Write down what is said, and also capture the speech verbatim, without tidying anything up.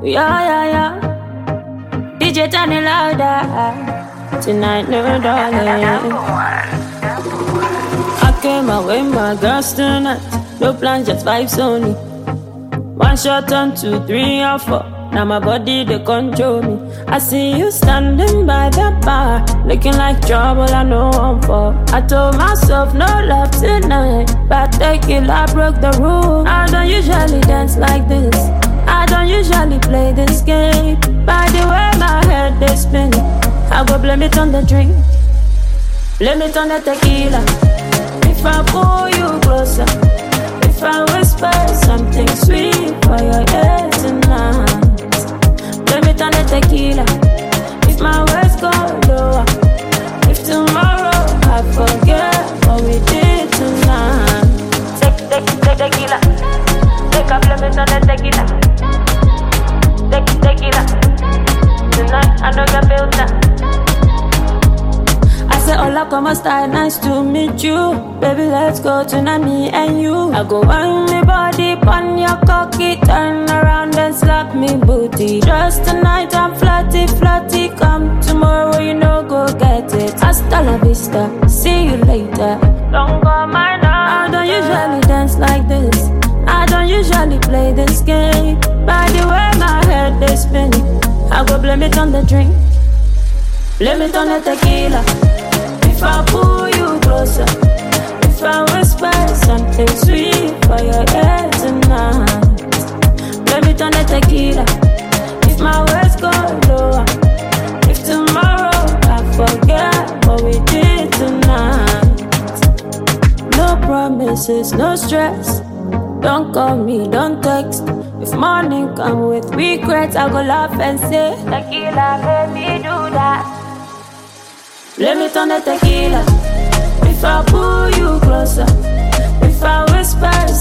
Yeah, yeah, yeah. D J turn it louder. Tonight, no darling. I came out with my girls tonight. No plans, just vibes only. One shot, on two, three, or four. Now my body, they control me. I see you standing by the bar, looking like trouble I know I'm for. I told myself no love tonight, but tequila broke the rule. I don't usually dance like this, I don't usually play this game. By the way my head is spinning, I go blame it on the drink, blame it on the tequila. If I pull you closer, if I whisper something sweet for your ear tonight, blame it on the tequila. If my words go lower, if tomorrow I forget what we did tonight, take, take, take tequila, take a blame it on the tequila, take tequila. Tonight I know you feel that. I say hola, como style, nice to meet you. Baby, let's go tonight, me and you. I go on me body, on your cocky, turn around and slap me booty. Just tonight I'm flirty, flirty. Come tomorrow, you know, go get it. Hasta la vista, see you later. Don't go my number. I don't usually dance like this, I don't usually play this game. By the way my head is spinning, I go blame it on the drink, blame it on the tequila. If I pull you closer, if I whisper something sweet for your ear tonight, blame it on the tequila. If my words go lower, if tomorrow I forget what we did tonight. No promises, no stress. Don't call me, don't text. If morning come with regrets, I go laugh and say, tequila, let me do that. Blame it on the tequila. If I pull you closer, if I whisper